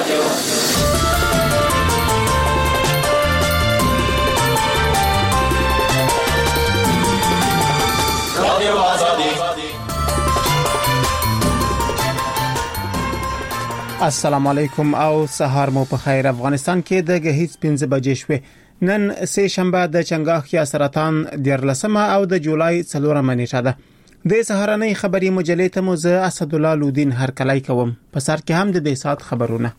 السلام علیکم او سهار مو په خیر. افغانستان کې د غهیز 15 بجې شوه. نن سه شنبه د چنګاښ یا سرطان 14 او د جولای 4 نیټه ده. د سهارنۍ خبري مجلې ته مو زه اسد الله لودین هرکلی کوم. په سر کې هم د دې سات خبرونه.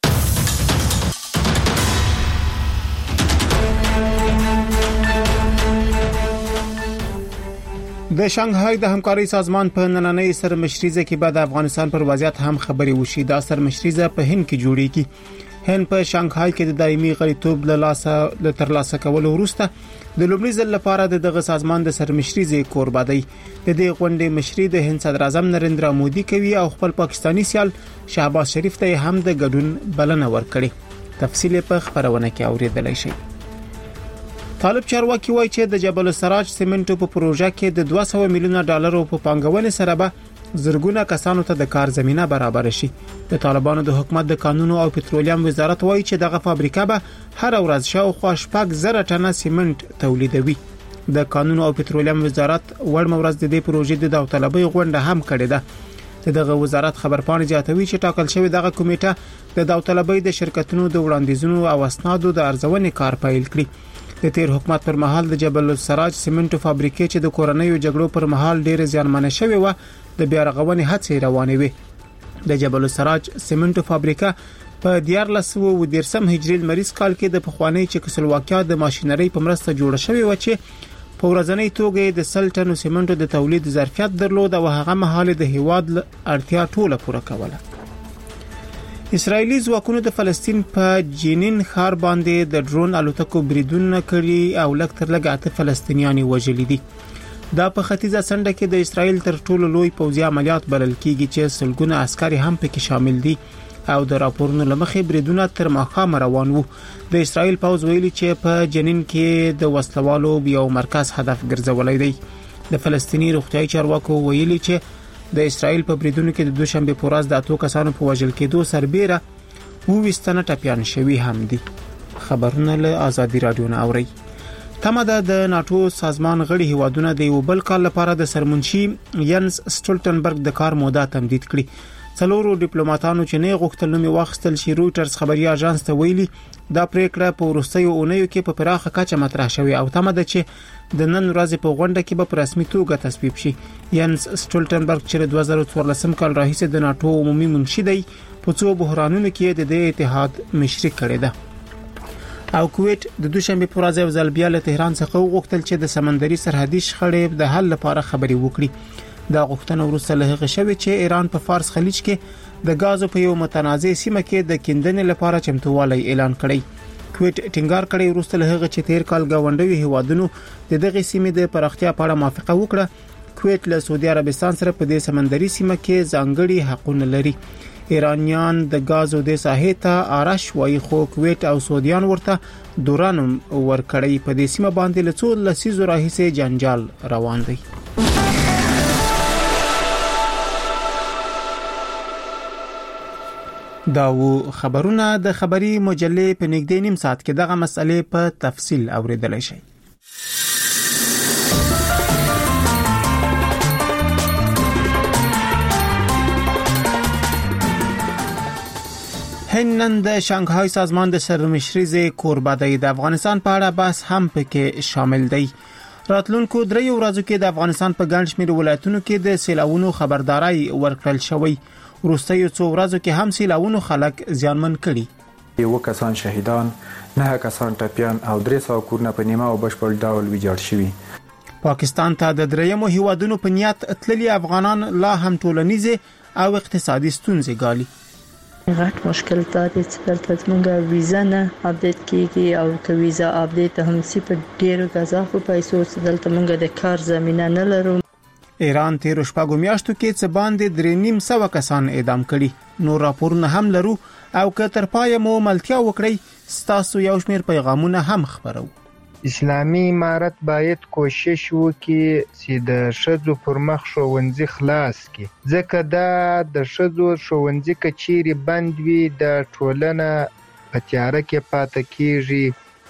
د شانګهای د همکاري سازمان په نننۍ سرمشریزه کې بعد افغانستان پر وضعیت هم خبري وشي. دا سرمشریزه په هند کې جوړیږي. هند په شانګهای کې د دایمي غړیتوب له ترلاسه کولو وروسته د لومړي ځل لپاره دغه سازمان د سرمشریزه کوربه دی. د دې غونډې مشري د هند صدر اعظم نریندرا مودي کوي او خپل پاکستانی سیال شهباز شریف ته هم د ګډون بلنه ورکړي. تفصیل په خبرونه کې اوریدلای شئ. طالب چارواکي وایي چې د جبل السراج سیمنټو په پروژه کې د 200 میلیونه ډالرو په پانګونې سره به زرګونه کسانو ته د کار زمينه برابر شي. د طالبانو د حکومت د قانونو او پټرولیم وزارت وایي چې دغه فابریکه به هر ورځ شاوخوا 1000 ټنه سیمنټ تولیدوي. د قانونو او پټرولیم وزارت وړم ورځ د دې پروژې د داوطلبۍ غونډه هم کړې ده. دغه وزارت خبرپاڼه جاتوي چې ټاکل شوی دغه کمیټه د داوطلبۍ د شرکتونو د وړاندیزونو او اسنادو د ارزونې کار پیل کړي. د تیر حکومت پر مهال د جبل السراج سیمنټو فابریکې چې د کورنیو جګړو پر مهال ډېر زیانمنه شوې و د بیا رغونې هڅې روانې وې. د جبل السراج سیمنټو فابریکه په 1413 هجري لمریز کال کې د پخوانی چکسلواکیا د ماشينري په مرسته جوړه شوې و چې په ورځنی توګه د 100 ټنو سیمنټو د تولید ظرفیت درلود او هغه مهال د هیواد اړتیا ټوله پوره کوله. اسرایلی ځواکونو د فلسطین په جنین ښار باندې د ډرون الوتکو بریدونه کړي او لکتر لګاته فلسطینیان وژلي دي. دا په ختیځه سنډه کې د اسرایل تر ټولو لوی پوځي عملیات بلل کیږي چې سلګونه عسکري هم پکې شامل دي او د راپورونو لمخې بریدونه تر ماښام روان وو. د اسرایل پوځ ویلي چې په جنین کې د وسلوالو یو مرکز هدف ګرځولای دی. د فلسطیني روغتیايي چارواکو ویلي چې د اسرایل په بریدونو کې د دوشنبه په ورځ د 8 کسانو په وژل کېدو سربېره 20 ټپيان شوي هم دي. خبرونه له آزادي رادیو نه اوري. تمه د ناتو سازمان غړي هیوادونه د یو بل کال لپاره د سرمنشي ینس سټولټنبرګ د کار موده تمدید کړي. څلورو ډیپلوماټانو چې نه غوښتل نومي واخیستل شي رويټرز خبري اژانس ته ویلي دا پریکړه په وروستیو اونیو کې په پراخه کچه مطرح شوې او تمه ده چې د نن ورځې په غونډه کې به په رسمي توګه تصویب شي. ینس سټولټنبرګ چې 2014 کال راهیسې د ناتو عمومي منشي دی په څو بحرانونو کې د دې اتحاد مشري کړی ده. او کویت د دوشنبه په ورځ یو ځل بیا له تهران څخه وغوښتل چې د سمندري سرحدي شخړې د حل لپاره خبري وکړي. دا غوښتنه وروسته له هغه شوې چې ایران په فارس خلیج کې د غازو په یو متنازع سیمه کې د کیندنې لپاره چمتووالی اعلان کړی. کویت ټینګار کړی وروسته له هغه چې تیر کال گاونډي هیوادونو د دغه سیمې د پراختیا په اړه موافقه وکړه. کویت له سعودي عربستان سره په دې سمندري سیمه کې ځانګړي حقونه لري. ایرانیان د غازو د ساحې ته آرش وایي خو کویت او سعودیان ورته دوران ورکړی. په دې سیمه باندې له څو لسیزو راهیسې جنجال روان دی. دا و خبرونه د خبري مجلې په نږدې نیم ساعت کې دغه مسئله په تفصیل اوریدلای شئ. هند نن د شانګهای سازمان د سرمشریزه کوربه دی. د افغانستان په اړه بحث هم پکې شامل دی. راتلونکو 3 ورځو کې د افغانستان په ګڼ شمېر ولایتونو کې د سیلاوونو خبرداري ورکړل شوې. وروستیو 2 ورځو کې هم سیلاوونو خلک زیانمن کړي. 1 کسان شهیدان، 9 کسان ټپيان او 300 کورونه په نیمه او بشپړ ډول ویجاړ شوي. پاکستان ته د دریمو هیوادونو په نیت تللي افغانان لا هم ټولنیزه او اقتصادي ستونزې ګالي. غټ مشکل تاسو چې څنګه ویزا نه اپډیټ کیږي او که ویزا اپډیټ هم سی په ډیرو غزافو پیسو دلته موږ د کار زمينه نه لرو. ایران تیر شپږو میاشتو کې څه باندې 3.5 کسان اعدام کړي. نور راپورونه هم لرو او که تر پای مو ملتیا وکړي ستاسو یو شمیر پیغامونه هم خبرو. اسلامي امارت باید کوشش وکړي چې د ښځو پر مخ ښوونځي خلاص کړي، ځکه دا د ښځو ښوونځي که چیرې بند وي د ټولنه په تیاره کې پاتې کیږي.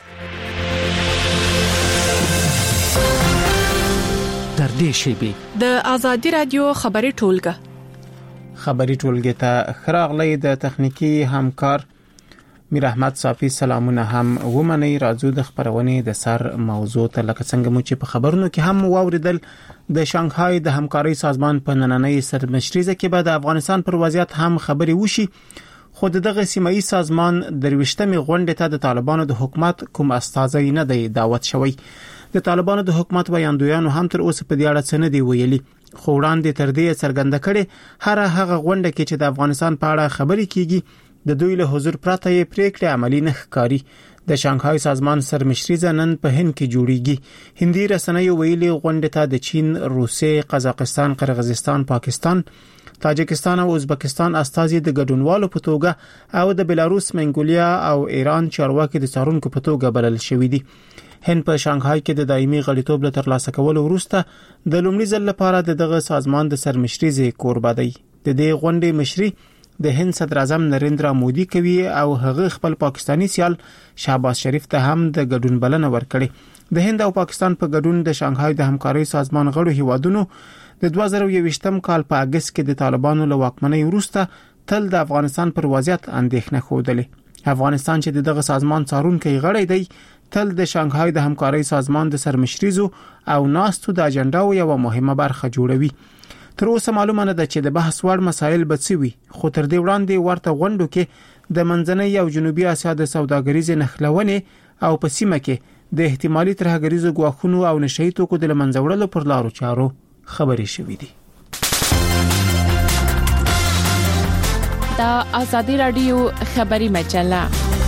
در دې شیبې د آزادي رادیو خبري ټولګه ته خراغلی د تخنیکی همکار میر احمد صافی سلامونه هم ومني. راځو د خبرونې د سر موضوع ته لکه څنګه مو چې په خبرونو کې هم واوریدل د شانګهای د همکاري سازمان په نننۍ سرمشريزه کې به د افغانستان پر وضعیت هم خبري وشي، خو دغه سیمایي سازمان درويشتمې غونډې ته د طالبانو د حکومت کوم استازی نه دی دعوت شوی. د طالبانو د حکومت ویاندویانو هم تر اوسه په دې اړه څه نه دی ویلي، خو وړاندې تر دې څرګنده کړي هر هغه غونډه کې چې د افغانستان په اړه خبري کیږي د دوی له حضور پرته یې پریکړې عملی نه ښکاري. د شانګهای سازمان سرمشريزه نن په هند کې جوړیږي. هندي رسنیو ویلي غونډه ته د چین، روسیې، قزاقستان، قرغیزستان، پاکستان، تاجکستان او ازبکستان استازي د ګډونوالو په توګه او د بلاروس، منګولیا او ایران چارواکي د څارونکو په توګه بلل شوې دي. هند په شانګهای کې د دایمي غړیتوب له ترلاسه کولو وروسته د لومړي ځل لپاره دغه سازمان د سرمشريزه کوربه دی. د دې غونډې مشري د هند صدر اعظم نریندرا مودي کوي او هغه خپل پاکستانی سیال شهباز شریف ته هم د ګډون بلنه ورکړي. د هند او پاکستان په ګډون د شانګهای د همکاري سازمان غړو هیوادونو د 2021م کال په اگست کې د طالبانو له واکمنۍ وروسته تل د افغانستان پر وضعیت اندېښنه خوده. افغانستان چې دغه سازمان څارونکي غړی دی تل د شانګهای د همکاري سازمان د سرمشريزو او ناستو د اجنډاو یو مهمه برخه جوړوي. تر اوسه معلومه نه ده چې د بحث وړ مسایل به څه وي، خو تر دې وړاندې ورته غونډو کې د منځنۍ او جنوبي اسیا د سوداګریزې نښلونې او په سیمه کې د احتمالي ترهګریزو ګواښونو او نشئی توکو د منځوړلو پر لارو چارو خبرې شوې دي. دا آزادي رادیو خبري مجله.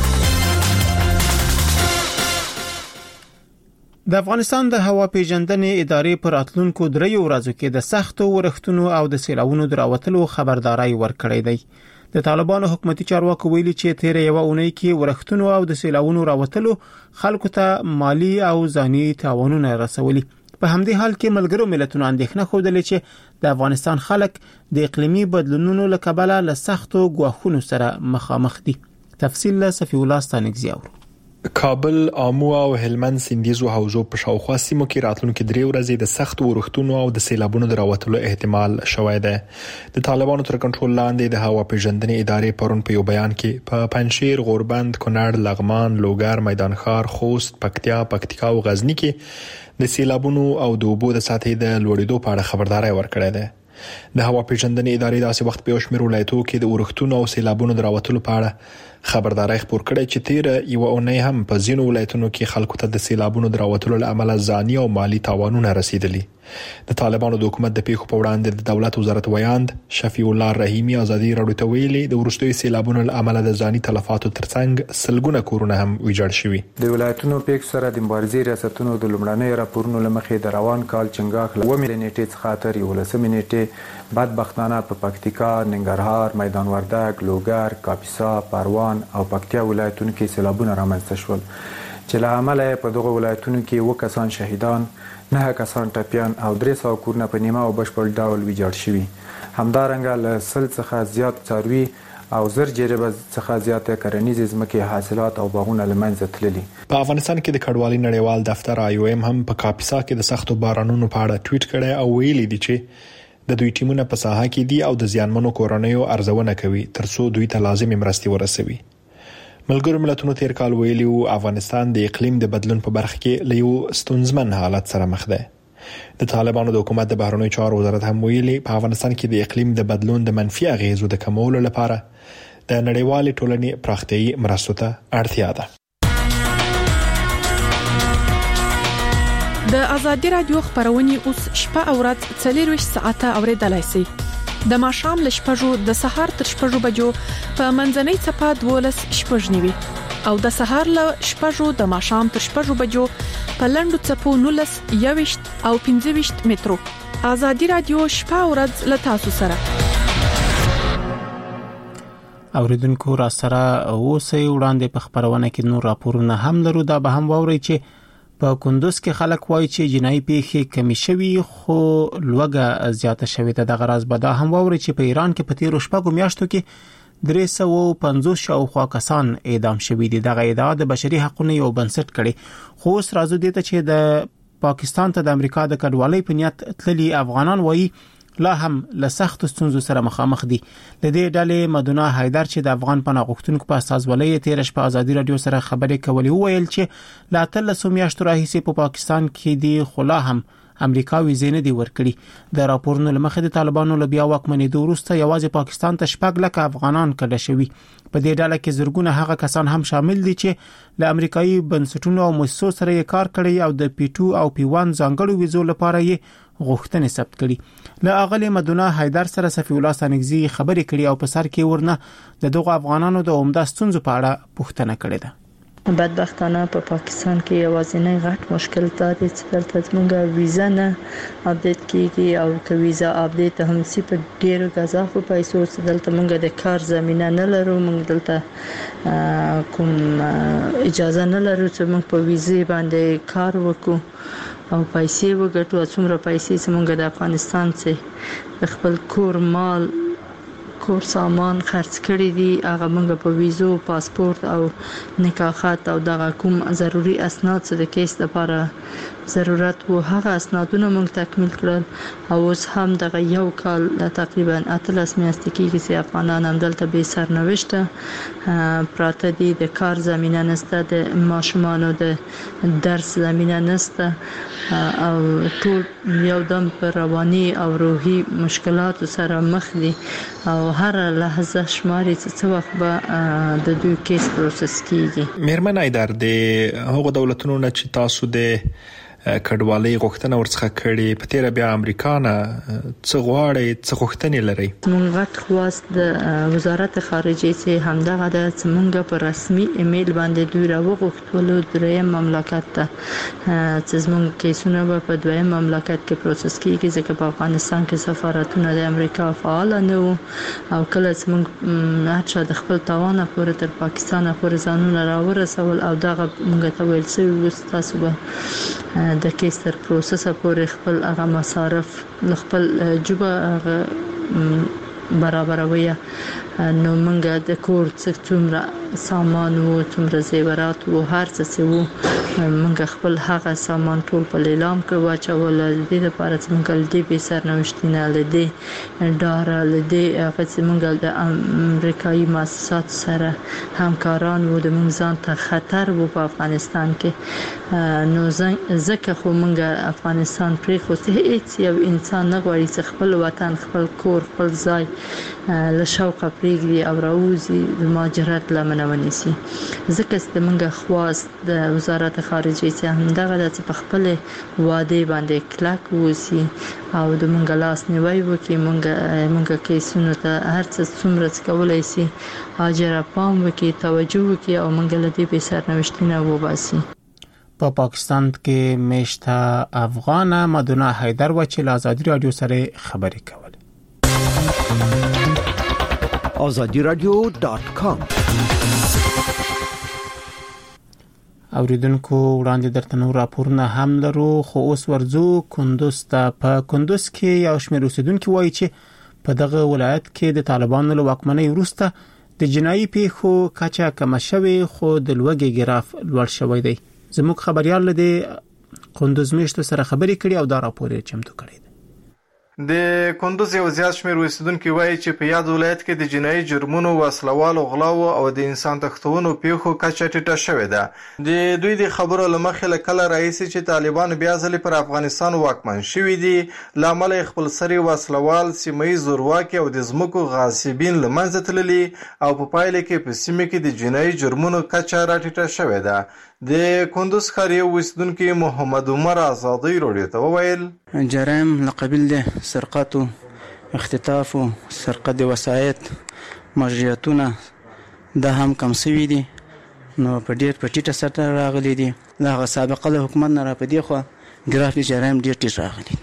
د افغانستان د هوا پیژندنې ادارې پر اتلونکو دریو ورځو کې د سختو ورښتونو او د سیلاوونو دراوتلو خبرداري ورکړې ده. د طالبانو حکومتي چارواکو ویلي چې تیر یو اونۍ کې ورښتونو او د سیلاوونو راوتلو خلکو ته مالی او ځاني تاوانونه رسولي. په همدې حال کې ملګرو ملتونو اندېښنه خوده چې د افغانستان خلک د اقلیمي بدلونونو له کبله له سختو ګواښونو سره مخامخ دي. تفصیل له صفی الله ستانګزیاور. کابل، آمو او هلمند سیندیزو حوزو په شاوخوا سیمو کې راتلونکو 3 ورځې د سخت ورښتونو او د سیلابونو دراوتلو احتمال شوی دی. د طالبانو تر کنټرول لاندې د هوا پیژندنې ادارې پرون په یو بیان کې په پنجشیر، غوربند، کونړ، لغمان، لوګر، میدان ښار، خوست، پکتیکا او غزنی کې د سیلابونو او د اوبو د سطحې د لوړېدو په اړه خبرداري ورکړې ده. د هوا پیژندنې ادارې داسې وخت په شمیر ولایتونو کې د ورښتونو او سیلابونو دراوتلو په اړه خبرداري خبر کړې چې تیر یو اونۍ هم په ځینو ولایتونو کې خلکو ته د سیلابونو دراوتلو له امله ځاني او مالی تاوانونه رسیدلي. د طالبانو د حکومت د پیښو په وړاندې د دولت وزارت ویاند شفیع الله رحیمی آزادي راډیو ته ویلي د ورستوي سیلابونو له امله د ځاني تلفاتو ترڅنګ سلګونه کورونه هم ویجاړ شوي. د ولایتونو پیښو سره د مبارزې ریاستونو د لومړنۍ راپورونو لمخې د روان کال چنګاښ له 9 نیټې څخه تر 11 نیټې بدبختانه په پکتیکا، ننګرهار، میدان وردګ، لوګر، کاپیسا، پروان او پکتیا ولایتونو کې سیلابونه رامنځته شول چې له امله په دغه ولایتونو کې 2 کسان شهیدان، 9 کسان ټپیان او 300 کورونه په نیمه او بشپړ ډول ویجاړ شوي. همدارنګه له 100 څخه زیات څاروي او زر جریبه څخه زیاته کرنیزې ځمکې حاصلات او باغونه له منځه تللي. په افغانستان کې د کډوالۍ نړیوال دفتر IOM هم په کاپیسا کې د سختو بارانونو په اړه ټویټ کړی او ویلي دی چې د دوی ټیمونه په ساحه کې دي او د زیانمنو کورنیو ارزونه کوي ترڅو دوی ته لازمي مرستې ورسوي. ملګرو ملتونو تیر کال ویلي و افغانستان د اقلیم د بدلون په برخه کې له یو ستونزمن حالت سره مخ ده. د طالبانو د حکومت د بهرنیو چارو وزارت هم ویلي په افغانستان کې د اقلیم د بدلون د منفي اغیزو د کمولو لپاره د نړیوالې ټولنې پراختیايي مرستو ته اړتیا ده. د آزادي رادیو خبرونه اوس شپه او ورځ 24 ساعته اوریدلای شئ. د ماښام ل شپږو د سهار تر شپږو بجو په منځنۍ چپه 12 شپږ نیوي او د سهار ل شپږو د ماښام تر شپږو بجو په لندو چپو 19 21 او 15 مترو. آزادي رادیو شپه او ورځ ل تاسو سره. اوریدونکو را سره اوسې وړاندې په خبرونه کې نور راپورونه هم لرو. دا به هم ووري چې په کندوز کې خلک وایي چې جنایي پیښې کمی شوي خو لوګه زیاته شوې ده. د غراز بدا هم ووري چې په ایران کې په تیرو شپږو میاشتو کې 350 شاوخوا کسان اعدام شوي دي. دغه ادعا د بشري حقوقو یو بنسټ کړي خو اوس راځو دي ته چې د پاکستان ته د امریکا د کډوالۍ په نیت تللي افغانان وایي لا هم له سخت ستونزو سره مخامخ دي. د دې ډلې مدونه حیدر چې د افغان پناه غوښتونکو په استازولۍ تیر شپه ازادي رادیو سره خبرې کولې وویل چې لا تل سومیاشتو راهیسې په پاکستان کې دي خو لا هم امریکا ویزې نه دی ورکړي. د راپورونو لمخې د طالبانو له بیا واکمنېدو وروسته یوازې پاکستان ته 6 لک افغانان کډه شوي. په دې ډله کې زرګونه هغه کسان هم شامل دي چې له امریکایي بنسټونو او مؤسسو سره یې کار کړی او د پی2 او پی1 ځانګړو ویزو لپاره یې غوښتنې ثبت کړي. له اغلی مدونه حیدر سره صفی الله سانګزی خبرې کړي او په سر کې ورنه د دغه افغانانو د عمده ستونزو په اړه پوښتنه کړې ده. بدبختانه په پاکستان کې یوازینی غټ مشکل دا دی چې دلته زموږ ویزا نه اپډیټ کیږي او که ویزا اپډیټ هم سي په ډیرو غزافو پیسو چې دلته موږ د کار زمينه نه لرو. موږ دلته کوم اجازه نه لرو چې موږ په ویزې باندې کار وکړو او پیسې وګټو. څومره پیسې چې موږ د افغانستان څخه خپل کور سامان خرڅ کړی دي هغه موږ په ویزو پاسپورت او نکاحات او دغه کوم ضروری اسناد چې د کیس لپاره ضرورت وو هغه اسنادونه موږ تکمیل کړل او اوس هم دغه یو کال تقریبا 18 میاشتې کېږي چې افغانان هم دلته به سرنوشته پراته دي. د کار زمينه نشته، د ماشومانو د درس زمينه نشته او ټول یو دم پر رواني او روحي مشکلات سره مخ دي او هر لحظه شماري چې وخت به د دوی کیس پروسس کیږي. مېرمن حیدر د هغو دولتونو نه چې تاسو د کډوالۍ غوښتنه ورڅخه کړې په تیر بیا امریکا نه څه غواړي څه غوښتنې لري؟ موږ غټ خواست د وزارت خارجه چې همدغه د څنګه په رسمي ایمیل باندې دوی راوغوښتلو دریم مملکت ته چې زموږ کیسونه په دویم مملکت کې پروسس کیږي ځکه په افغانستان کې سفارتونه د امریکا فعال نه وو او کله چې موږ هرڅه د خپل توان پورې تر پاکستان پورې ځانونه راورسول او دغه موږ ته ویل چې تاسو به د کیس تر پروسس پورې خپل هغه مصارف خپل جوبه برابروي. نو موږ د کور څومره سامان وو څومره زیورات وو هر څه وو موږ خپل هغه سامان ټول په لیلام کې واچول. د دې لپاره چې موږ لدی به سرنوشتینه لدی ډار لدی هغه چې موږ د امریکایي مؤسسات سره همکاران وو د موږ ځان ته خطر وو په افغانستان کې. نو ځکه خو موږ افغانستان پرې خو هیڅ یو انسان نه غواړي چې خپل وطن خپل کور خپل ځای له شوقه پرېږدي او راوځي د مهاجرت لمنه ونیسي. ځکه چې موږ خواست د وزارت خارجه چې همدغه د په خپل وعده باندې کلک ووسی او د موږ لاس نیوي وکي موږ کیسونو ته هر څه څومره کولای شي اجر پام وکي توجه وکي او موږ له دې به سرنوشتینه وباسي. په پاکستان کې میشته افغان مدونه حیدر و چې آزادی رادیو سره خبرې کوله. azadiradio.com اوریدونکو وړاندې درته نور راپورونه هم لرو خو اوس ورځو کندوز ته. په کندوز کې یو شمېر اوسیدونکو وایي چې په دغه ولایت کې د طالبانو له واکمنۍ وروسته د جنایي پیښو کچه کم شوه خو د لوګي ګراف لوړ شوی دی. زموږ خبريال له کندوز میشتو سره خبرې کړي او دا راپور یې چمتو کړی. د کندوز یو زیات شمېر اوسیدونکو وایي چې په یاد ولایت کې د جنایي جرمونو وسلوالو غلاو او د انسان تښتونو پیښو کچه ټیټه شوې ده. د دوی د خبرو لمخې له کله راځي چې طالبان بیا ځلې پر افغانستان واکمن شوي دي لامل خپل سری وسلوال سیمې زورواکي او د ځمکو غاصبین لمنځه تللي او په پایله کې په سیمه کې د جنایي جرمونو کچه راټیټه شوې ده. د کندوز ښار یو اوسیدونکي محمد عمر آزادی رادیو ته وویل جرایم لقبیل ده سرقات او اختطاف او سرقت وسایط مجریاتونه د هم کم سوي دي نو په ډیر پټیټه سره راغلي دي. دا سابقه له حکومت نه را پدې خو ګرافي جرایم ډیر ټیټ راغلي دي.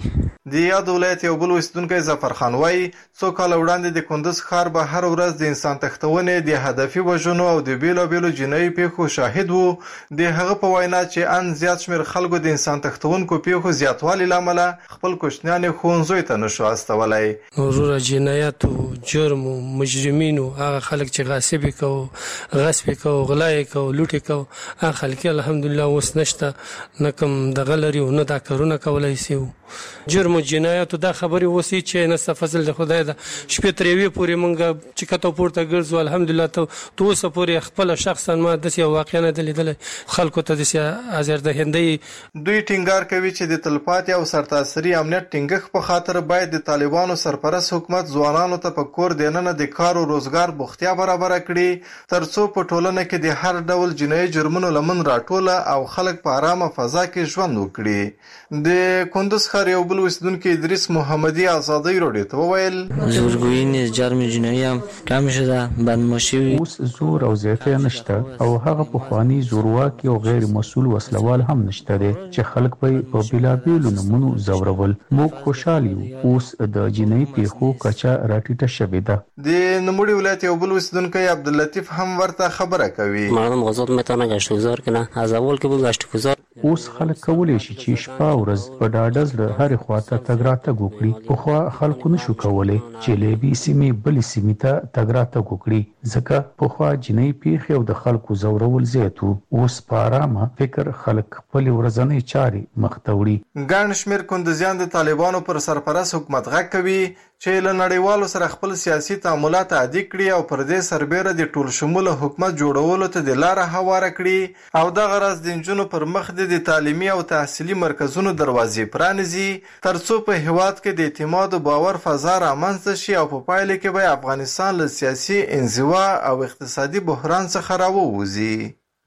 د یاد ولایت یو بل اوسیدونکی ظفر خان وایي څو کاله وړاندې د کندوز ښار به هر ورځ د انسان تښتونې د هدفي وژنو او د بیلابیلو جنایي پیښو شاهد وو. د هغه په وینا چې ان زیات شمېر خلکو د انسان تښتونکو پیښو زیاتوالي له امله خپل کوچنیان ښوونځیو ته نشو استولی. وروره جنایت او جرم او مجرمینو هغه خلک چې غاصب کوو غصب کوو غلا کوو لوټ کوو هغه خلک الحمدلله اوس نشته نه کوم دغه لري او نه دا کارونه کولی شي. جرم او جنایت دا خبرې وسی چې نه فضل د خدای د شپې ترې پورې مونږ چې کته پورته ګرځو الحمدلله ته اوسه پورې خپل شخصا ما د سیاست واقعا نه دلیدل خلکو ته د آزادهندۍ. دوی ټینګار کوي چې د تلپاتې او سرتاسري امنیت ټینګښت په خاطر باید د طالبانو سرپرست حکومت ځوانانو ته په کور دننه د کار او روزګار بوختیا برابر کړي ترڅو په ټولنه کې د هر ډول جنایي جرمونو لمن راټوله او خلک په آرامه فضا کې ژوند وکړي. د کندوز ښار یو بل اوسیدونکی ادریس محمدي آزادۍ راډیو ته وویل زورگویی نیز جرم جنایی هم کم شده بدماشی اوس زور او زیاتی نشته او هغه پخوانی زورواکي او غیر مسؤل وسلوال هم نشته دي چې خلک په بلابیلو نمونو زورول. موږ خوشحال یو اوس د جنایي پیښو کچا راټیټه شوې ده. د نوموړي ولایت یو بل اوسیدونکی عبداللطیف هم ورته خبره کوي. مردم آزاد میتونه گشتگذار کنه از اول که بود گشتگذار اوس خلک کولی شي چې شپه ورځ په ډاډه زړه هرې خواته تګ راتګ وکړي. پخوا خلکو نشو کولی چې له یوې سیمې بلې سیمې ته تګ راتګ وکړي ځکه پخوا جنایي پیښې او د خلکو زورول زیات وو. اوس په ارامه فکر خلک خپلې ورځنۍ چارې مخ ته وړي. ګڼ شمېر کندوزیان د طالبانو پر سرپرست حکومت غږ کوي چې له نړیوالو سره خپل سیاسي تعاملات عادي کړي او پر دې سربیره د ټول شموله حکومت جوړولو ته د لاره هواره کړي او دغه راز د نجونو پر مخ د تعلیمي او تحصیلي مرکزونو دروازې پرانیزي ترڅو په هیواد کې د اعتماد او باور فضا رامنځته شي او په پایله کې به افغانستان له سیاسي انزوا او اقتصادي بحران څخه راووځي.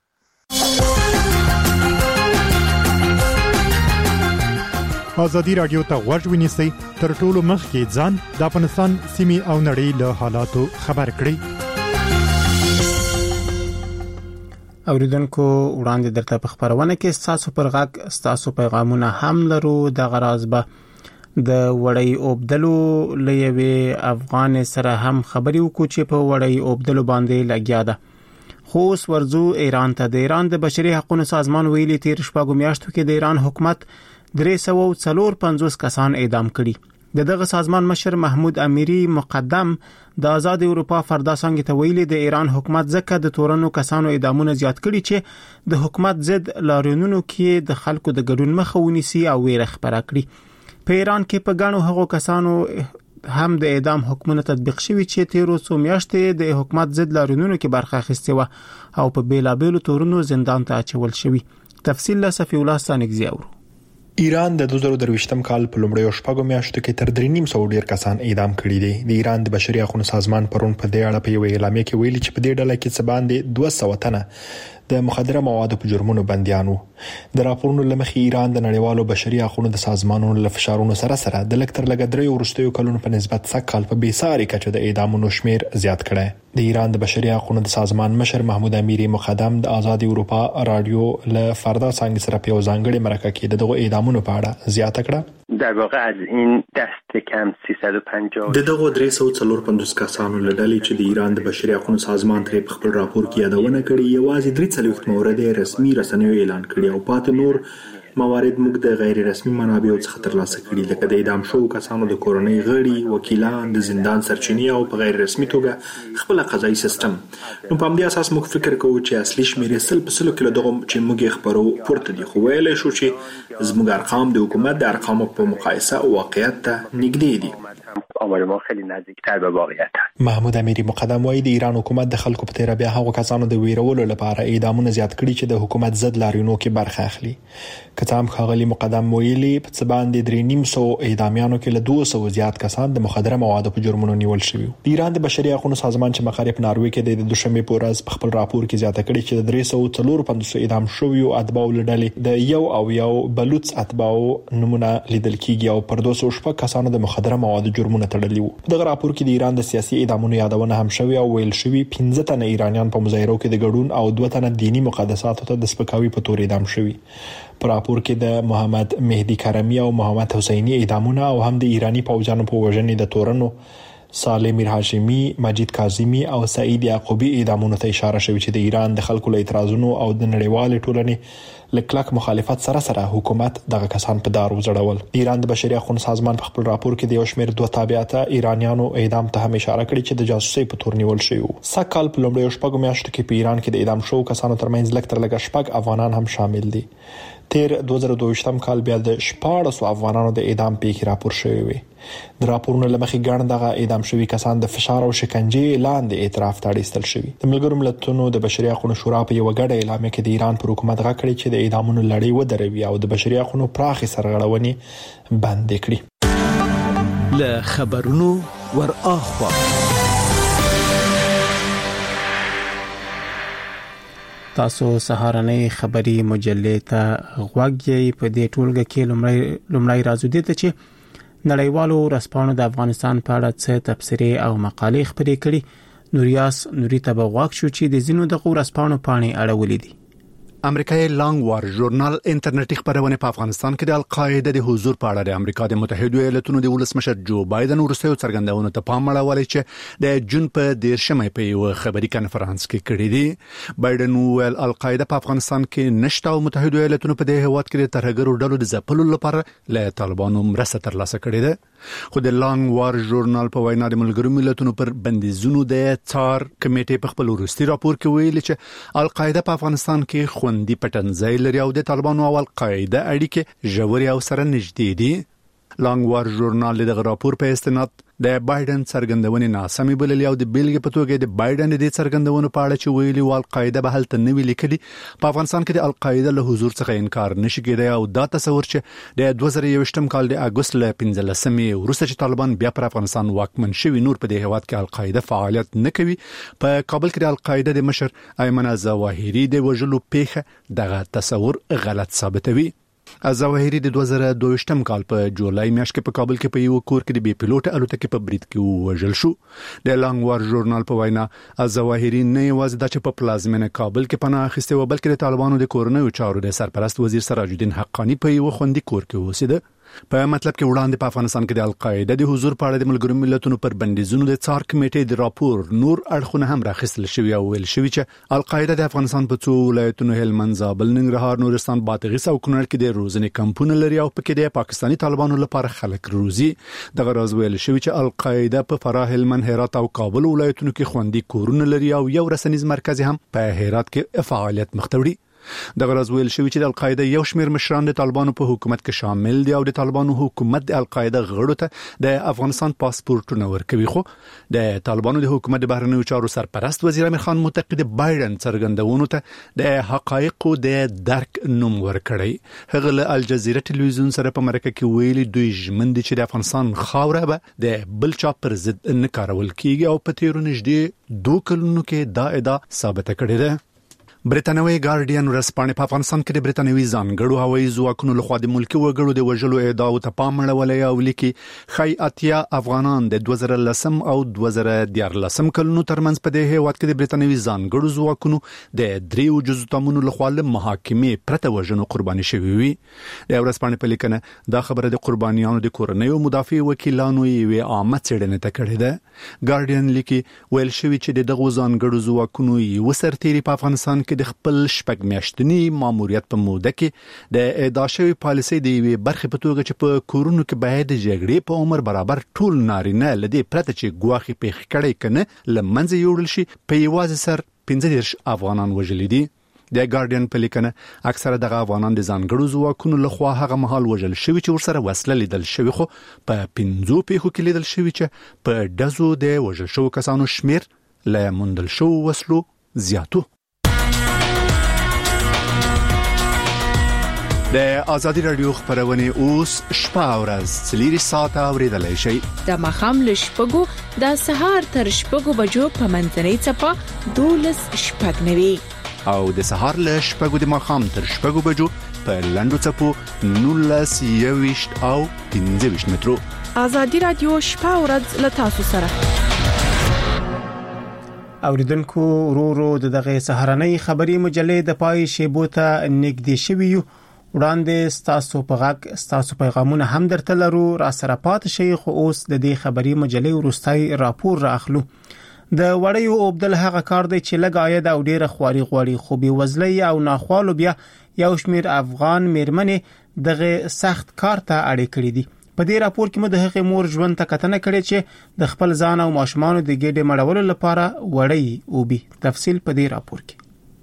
ازادي رادیو ته غوږ ونیسئ تر ټولو مخکې ځان د افغانستان سیمې او نړۍ له حالاتو خبر کړئ. اوریدونکو وړاندې درته په خبرونه کې تاسو پر غږ تاسو پیغامونه هم لرو. د غراز به د وړۍ اوبدلو لوي افغان سره هم خبري وکړو چې په وړۍ اوبدلو باندې لګیا ده. خو اوس ورزو ایران ته. د ایران د بشري حقوقو سازمان ویلي تیر شپږ میاشتو کې د ایران حکومت 354 کسان اعدام کړي. دغه سازمان مشر محمود امیری مقدم د آزاد اروپا فردا څنګه ته ویلي د ایران حکومت ځکه د تورنو کسانو اعدامونه زیات کړي چې د حکومت ضد لاریونونو کې د خلکو د ګډون مخه ونیسي او ویره خبره کړي. په ایران کې په ګڼو هغو کسانو هم د اعدام حکمونه تطبیق شوي چې تیر څو میاشتې د حکومت ضد لاریونونو کې برخه اخیستې و او په بیلابیلو تورونو زندان ته اچول شوي. تفصیل له صفی الله ستانګزی اورو. ایران د 2023م کال په لومړیو شپږو میاشتو کې تر 3.5 ډیر کسان اعدام کړي دي. د ایران د بشري حقوقو سازمان پرون په دې اړه په یو اعلامیه کې ویلي چې په دې ډله کې څه باندې 200 تنه د مخدره موادو په جرمونو بنديان وو. د راپورونو لمخې ایران د نړیوالو بشري حقوقو د سازمانونو له فشارونو سره د لکتر لګدري ورستیو کلونو په نسبت سکهال په بیساري کچه د اعدامونو شمیر زیات کړي. د ایران د بشري حقوقو د سازمان مشر محمود امیری مقدم د آزاد اروپا رادیو له فردا څنګه سره په ځانګړي مرکه کې دغه اعدامونو په اړه زیاته کړه. در واقع از این دست کم 350 دغه 354 کسانو له ډلې چې د ایران د بشري حقوقو سازمان ته په خپل راپور کې یادونه کړې یوازې 3 مورد رسمي رسنیو اعلان کړي او پاتې نور موارد موږ د غیر رسمي منابعو څخه ترلاسه کړي لکه د اعدام شوو کسانو د کورنۍ غړي وکیلان د زندان سرچینې او په غیر رسمي توګه خپل قضایي سیستم. نو په همدې اساس موږ فکر کوو چې اصلي شمیرې 100% کې دغه چې موږ خبرو پورته دي خو ویلای شو چې زموږ ارقام د حکومت د ارقامو په مقایسه واقعیت ته نږدې دي. آمار ما خیلی نزدیکتر به واقعیت است. محمود امیری مقدم وایي د ایران حکومت د خلکو په تیر بیا هغه کسانو د ویرولو لپاره اعدامونه زیات کړي چې د حکومت ضد لاریونونو کې برخه اخلي. کتاب خاغلی مقدم ویلي په څبان د 3.5 اعدامیانو کې له 200 زیات کسان د مخدره موادو په جرمونو نیول شوي. د ایران د بشري حقوقو سازمان چې مقر په ناروې کې د دوشنبه په ورځ په خپل راپور کې زیاته کړي چې د 354 اعدام شویو اتباعو لړلې د یو بلوچ اتباعو نمونه لیدل کیږي او پر 200 کسانو د مخدره موادو جرمونه پورې تړلي وو. دغه راپور کې د ایران د سیاسي اعدامونو یادونه هم شوې او ویل شوی 15 تنه ایرانیان په مظاهرو کې د ګډون او 2 تنه دینی مقدساتو ته د سپکاوي په تور اعدام شوي. په راپور کې د محمد مهدی کرمی او محمد حسینی اعدامونه او هم د ایرانی پوځانو په وژنې د تورنو صالح میر هاشمی، مجید کاظمی او سعید یعقوبی اعدامونو ته اشاره شوی چې د ایران د خلکو له اعتراضونو او د نړیوال ټولنې لکلک مخالفت سره حکومت دغه کسان په دار وځړول. ایران د بشري حقوقو سازمان په خپل راپور کې د یو شمېر 2 تابعیته ایرانیانو اعدام ته هم اشاره کړې چې د جاسوسي په تور نیول شوی وو. سکهال په لومړیو شپږو میاشتو کې په ایران کې د اعدام شوو کسانو ترمنځ لږ تر لږه 6 افغانان هم شامل دي. تیر 2022 کال بیا د 14 افغانانو د اعدام پیښې راپور شوې وي. د راپورونو لمخې ګڼ دغه اعدام شوي کسان د فشار او شکنجې لاندې اعتراف ته اړ ایستل شوي. د ملګرو ملتونو د بشري حقوقو شورا په یو غړډه اعلامیه کې د ایران پر حکومت غږ کړی چې د اعدامونو لړۍ ودروي او د بشري حقوقو پراخي سرغړونې بند کړي. له خبرونو ور اخوا تاسو سهارنۍ خبري مجلې ته غوږ یې. په دې ټولګه کې لومړی راځو دي چې نړیوالو ورځپاڼو د افغانستان په اړه څه تبصرې او مقالې خپرې کړي. نوریاس نوري ته غوږ شو چې د زینو د ورځپاڼو پاڼې اړولې دي. امریکایي لانګ وار ژورنال انټرنیټي خبرونه په افغانستان کې د القاعده د حضور په اړه د امریکا د متحده ایالاتونو د ولسمشر جو بایدن ورسېو څرګندونه ته پام اړولې چې د جون په 13مې په یو خبري کانفرنس کې کړی دی. بایدن ویل القاعده په افغانستان کې نشته او متحده ایالاتونو په دې هیواد کې د ترهګرو ډلو د ځپلو لپاره له طالبانو مرسته ترلاسه کړې ده. خو د لانګ وار ژورنال په وینا د ملګرو ملتونو پر بندیزونو د څار کمیټې په خپل وروستي راپور کې ویلي چې القاعده په افغانستان کې خوندي پټنځای لري او د طالبانو او القاعده اړیکې ژورې او سره نږدې دي. لانګ وار ژورنال دغه راپور په استناد د بایدن څرګندونې ناسمې بللې او د بیلګې په توګه د بایدن د څرګندونو په اړه چې ویلي و القاعده به هلته نه وی لیکلي. په افغانستان کې د القاعده له حضور څخه انکار نشي کېدای او دا تصور چې د 2021 کال د اگست له 15مې وروسته چې طالبان بیا پر افغانستان واکمن شوي نور په دې هیواد کې القاعده فعالیت نه کوي. په کابل کې د القاعده د مشر ایمن الظواهری د وژلو پیښه دغه تصور غلط ثابتوي. الظواهری د 2022 کال په جولای میاشت کې په کابل کې په یو کور کې د بي پيلوټ الوتکې په برید کې وژل شو. د لانګ وار ژورنال په وینا الظواهری نه یوازې د په پلازمینه کابل کې پناه اخیسته و بلکې د طالبانو د کورنیو چارو د سرپرست وزیر سراج الدین حقانی په یو خوندي کور کې اوسېده. په مطلب کې وړاندې په افغانستان کې د القاعده د حضور په اړه د ملګرو ملتونو پر بندیزونو د څار کمیټې د راپور نور اړخونه هم راخیستل شوی او ویل شوی چې القاعده د افغانستان په څو ولایتونو هلمند، زابل، ننګرهار، نورستان، بادغیس او کونړ کې د روزنې کمپونه لري او پکې د پاکستاني طالبانو لپاره خلک روزي. دغه راز ویل شوی چې القاعده په فراه، هلمند، هرات او کابل ولایتونو کې خوندي کورونه لري او یو رسنیز مرکز هم په هرات کې فعالیت مختوي. دغه راز ویل شوی چې د القاعده یو شمېر مشران د طالبانو په حکومت کې شامل دي او د طالبانو حکومت د القاعده غړو ته د افغانستان پاسپورتونه ورکوي. خو د طالبانو د حکومت د بهرنیو چارو سرپرست وزیر امیر خان متقی د بایدن څرګندونو ته د حقایقو د درک نوم ورکړی. هغه له الجزیره ټلویزیون سره په مرکه کې ویلي دوی ژمن دي چې د افغانستان خاوره به د بل چا پر ضد نه کارول کیږي او په تیرو نږدې 2 کلونو کې دا ادعا ثابته کړې ده. برتانوي ګارډین ورځپاڼه په افغانستان کې د برتانوي ځانګړو هوایي ځواکونو لخوا د ملکی وګړو د وژلو ادعاو ته پام اړولې او لیکي خی اتیا افغانان د 2010 او 2014 کلونو ترمنځ په دې هیواد کې د برتانوي ځانګړو ځواکونو د 3 جزو تمونو لخوا له محاکمې پرته وژنو قرباني شوي وي. د ورځپاڼې په لیکنه دا خبره د قربانیانو د کورنیو مدافع وکیلانو یې عامه څېړنه ته کړې ده. ګارډین لیکي ویل شوی چې د دغه ځانګړو ځواکونو یو سرتيري په افغانستان کې د خپل شپږ میاشتنی ماموریت په موده کې د اعدا شوی پالیسي د یوې برخې په توګه چې په کورونو کې باید د جګړې په عمر برابر ټول نارینه لدی پرته چې ګواخي پیښ کړي کنه لمنځه یوړل شي په یوازې سر 15 افغانان وژل دي. د ګارډین په لیکنه اکثره دغه افغانان د ځانګړو ځواکونو لخوا هغه مهال وژل شوی چې ورسره وسله لیدل شوی خو په 15 پیښو کې لیدل شوی چې په دزو د وژل شوو کسانو شمیر له موندل شو وسلو زیاتو. د آزادی رادیو خبرونه اوس شپه او ورځ 4 ساعته اوریدلای شئ. د مخام له شپږو د سهار تر شپږو بجو په منځنۍ چپه 12 شپږ نوي او د سهار له شپږو د مخام تر شپږو بجو په لندو چپو 19 21 او 15 مترو. ازادي رادیو شپه او ورځ له تاسو سره. اوریدونکو ورو دغه سهارنۍ خبری مجلې د پای شیبو ته نږدې شویو. وړاندې ستاسو په غږ ستاسو پیغامونه هم درته لرو. را سره پات شي. خو اوس د دې خبری مجلې ورستای راپور راخلو. د وړیو عبدل هغه کار دی چې لږ عاید او ډیره خواري غواړي، خو به وزلي او ناخوالو بیا یو شمیر افغان میرمنې دغه سخت کار ته اړ کړې دي. په دې راپور کې مو د هغې مور ژوند ته کتنه کړې چې د خپل ځان او ماشومانو د ګډې مړولو لپاره وړي اوبي. تفصیل په دې راپور کې.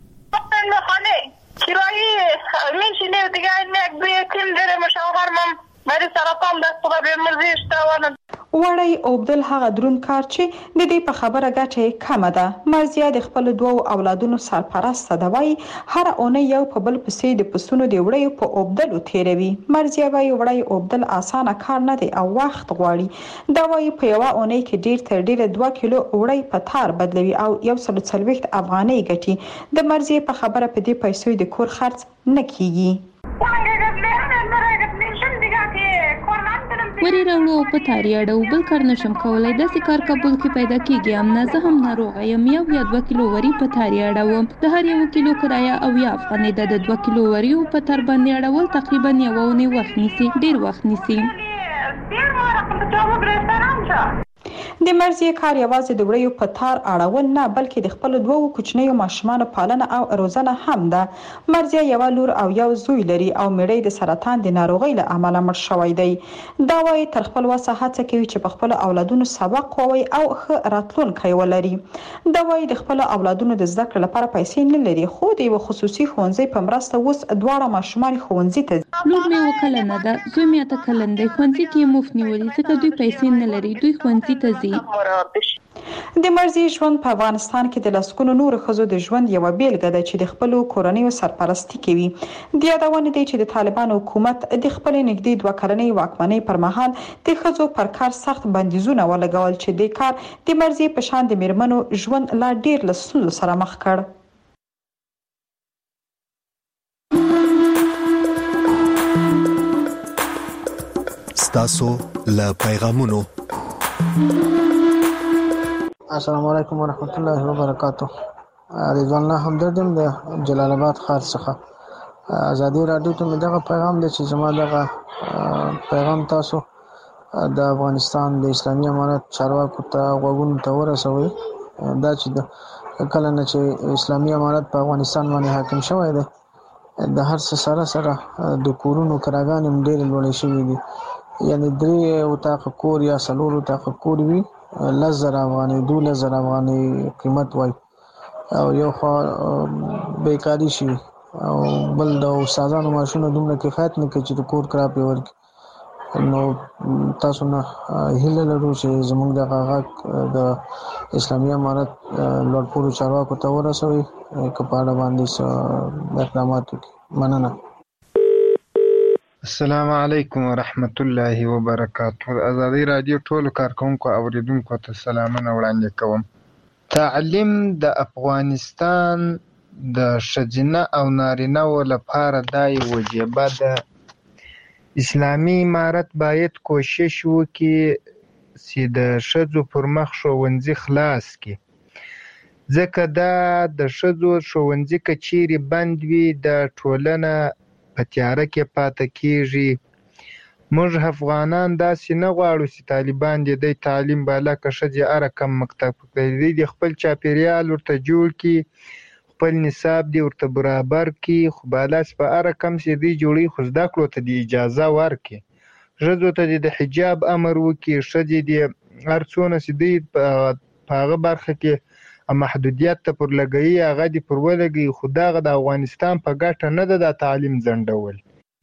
وړی عبدل هغه درون کار چې د دې په خبره ګټه کمه ده. مرزیه د خپل دوه اولادونو سرپرست دوی هر اونۍ یو په بل پسې د پسونو دی وړي په عبدل تیروي. مرزیه وايي وړی عبدل اسانه کار نه دی او وخت غواړي. دا وايي په یو اونۍ کې ډیر تر ډیره 2 کیلو وړي په تار بدلوي او 140 افغانۍ ګټي. د مرزیه په خبره په دې پیسو د کور خرڅ نه کیږي. وری راوړو په تاریاړو بل کار نشم کولای. د کار کابل کې پیدا کیږي. ام نه زه هم ناروغه یم. یو یا 2 کیلو وری په تاریاړو د هر 1 کیلو کرایه او یا افغانۍ د 2 کیلو وری په تر باندې اړول تقریبا یو ونی وخت نیسي. ډیر وخت نیسي. د مرزیه کار یوازې د وړیو په تار اړول نه بلکې د خپل دوه کوچنیو ماشومانو پالنه او روزنه هم ده. مرزیه یو لور او یو زوی لري او مړی د سرطان د ناروغۍ له امله مړ شوی دی. دا وايي تر خپل وسه هڅه کوي چې په خپل اولادونو سبق ووایي او ښه راتلونکی ولري. دا وايي د خپل اولادونو د زده کړې لپاره پیسې نه لري، خو د یو خصوصي ښوونځي په مرسته اوس دواړه ماشومان ښوونځي ته ځي. لور مې وکړه نه ده. زوی مې ته کلن دی. ښوونځي کې مفت نیولې ځکه دوی پیسې نه لري. دوی ښوونځي ته ځي. د مرزي ژوند په افغانستان کې د لسګونو نور ښځو د ژوند یو بیلګه ده چې د خپل کورنیو سرپرستی کوي. د یادونه دي چې د طالبان حکومت د خپل نږدې 2 کلنې واکمنۍ پر مهال د ښځو پر کار سخت بندیزونه ولګول چې د کار د مرزي په شان د میرمنو ژوند لا ډیر له ستونزو سره مخ کړ. ستاسو له پیغامونو. السلام علیکم ورحمت الله وبرکاتہ. رضوان الله همدردم د جلال آباد ښار څخه. ازادي رادیو ته مې دغه پیغام دی چې زما دغه پیغام تاسو د افغانستان د اسلامي امارت چارواکو ته غوږونو ته ورسوي. دا چې د کله نه چې اسلامي امارت په افغانستان باندې حاکم شوی دی د هر څه سره د کورونو کراګانې ډېرې لوړې شوي دي. یعنی 3 اتاق کور یا 4 اتاق کور وي 10,000 افغانۍ 12,000 افغانۍ قیمت وای او یو خو بیکاری شي او بل د استادانو ماشونه دومره کفایت نه کوي چې د کور کرا په ورکړي. نو تاسو نه هیله لرو چې زموږ د غاغ د اسلامي امارت لوړپوړو چارواکو ته ورسوي کپاړه باندې اقدامات وکړي. مننه. السلام علیکم ورحمت الله وبرکاتہ. ازادي رادیو ټولو کارکونکو اوریدونکو ته سلامونه وړاندې کوم. تعلیم د افغانستان د ښځینه او نارینه لپاره دای وجیبه ده. اسلامي امارت باید کوشش وکړي چې د ښځو پر مخ ښوونځي خلاص کړي، ځکه دا د ښځو ښوونځي که چیرې بند وي د ټولنه په تیاره کې پاتې کیږي. موږ افغانان داسې نه غواړو چې طالبان د تعلیم بالا که ښځې هر کم مکتب کوي د خپل چاپیریال ورته جوړ کړي، خپل نصاب دی ورته برابر کړي، خو بالاس په هر کم چې دی جوړي خو زده کړو ته د اجازه ورکړي. ښځو ته د حجاب امر وکړي، ښځې د هر څونه چې دی په هغه برخه کې محدودیت ته پر لګوي هغه دې پر ولګوي، خو دغه د افغانستان په ګټه نه ده د تعلیم ځنډول.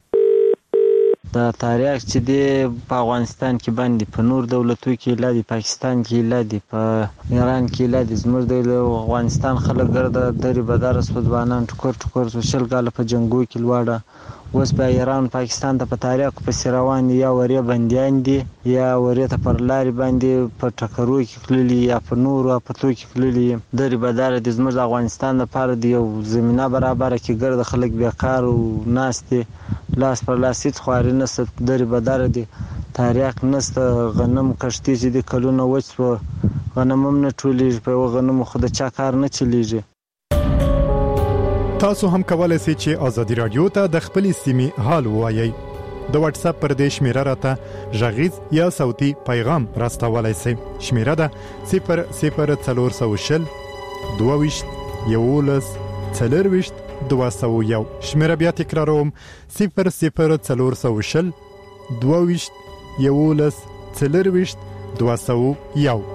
د تاریخ چې دی په افغانستان کې باندې په نور دولتو کې لا دی پاکستان کې لا دی په ایران کې لا دی زموږ د افغانستان خلک ګرده درې بدار سودوانان ټکور ټکور شل کاله په جنگو کې لوړه اوس په ایران پاکستان ته په تاریخ په روان دي یا وریا بنديان دي یا وریا ته پر لاري باندې په ټکرو کې خللي یا په نور او په تو کې خللي درې بدار د زموږ د افغانستان لپاره دی یو زمينه برابر کې ګرده خلک بیکار او ناس دي لاس پر لاس هیڅ خواري نه درې بدار دي تاریخ نشته. غنم کښتې چې د کلونه وچ و غنم هم نه ټولېږي، په غنم خو د چا کار نه چلیږي. تاسو هم کولای شئ چې ازادي رادیو ته د خپلې سیمې حال ووایئ. د واتس اپ پر دې شمیره راته غږیز یا صوتي پیغام راستولای شئ. شمیره ده 00420 22 11 40 201. شمیره بیا تکراروم 00420 22 11 40 201.